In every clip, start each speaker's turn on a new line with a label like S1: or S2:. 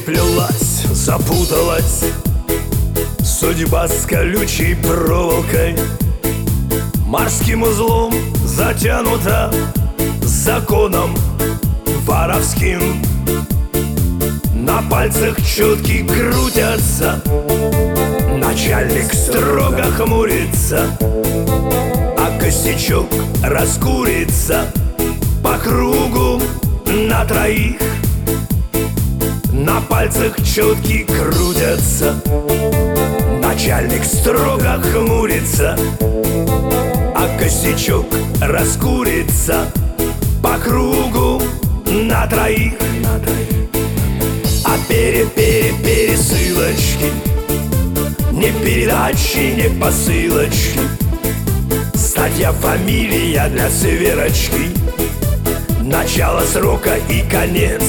S1: переплелась, запуталась судьба с колючей проволокой, морским узлом затянута законом воровским. На пальцах четки крутятся, начальник строго хмурится, а косячок раскурится по кругу на троих. На пальцах четки крутятся, начальник строго хмурится, а косячок раскурится по кругу на троих. А пересылочки, не передачи, не посылочки, статья, фамилия для сверочки, начало срока и конец.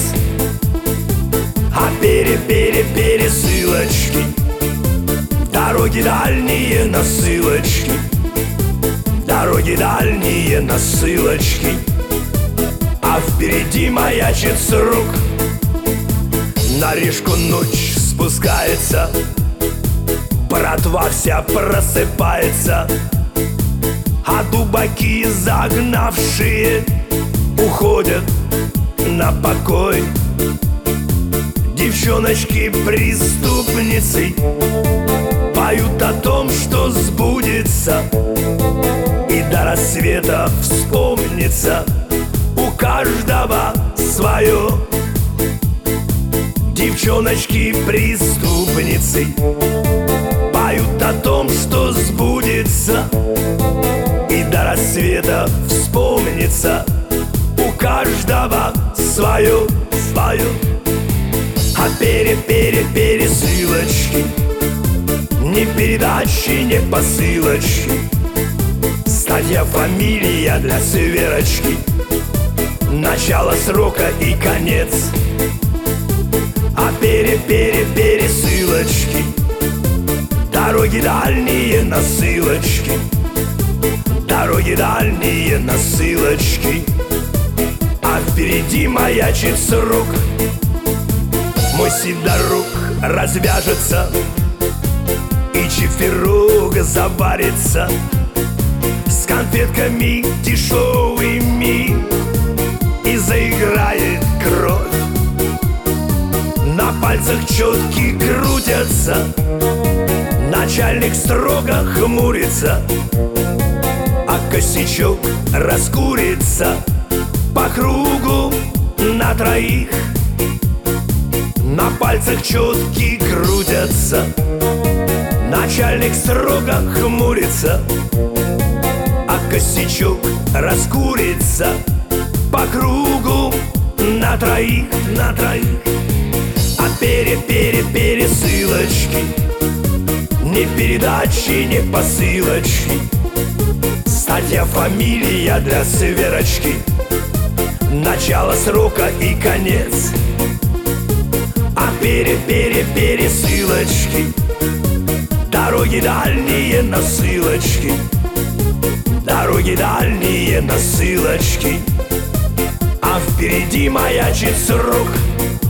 S1: А пересылочки, дороги дальние насылочки, дороги дальние насылочки, а впереди маячит срок. На Рижку ночь спускается, братва вся просыпается, а дубаки загнавшие уходят на покой. Девчоночки-преступницы поют о том, что сбудется, и до рассвета вспомнится у каждого свое. Девчоночки-преступницы поют о том, что сбудется, и до рассвета вспомнится у каждого свое. А пересылочки, не передачи, не посылочки, статья, фамилия для сверочки, начало срока и конец. А пересылочки, дороги дальние насылочки, дороги дальние насылочки, а впереди маячит срок. Мой сидорок развяжется, и чиферок заварится с конфетками дешевыми, и заиграет кровь. На пальцах четки крутятся, начальник строго хмурится, а косячок раскурится по кругу на троих. На пальцах четки крутятся, начальник строго хмурится, а косячок раскурится по кругу на троих. А пересылочки, не передачи, не посылочки, статья, фамилия для сверочки, начало срока и конец. А пересылочки, дороги дальние насылочки, дороги дальние насылочки, а впереди маячит срок.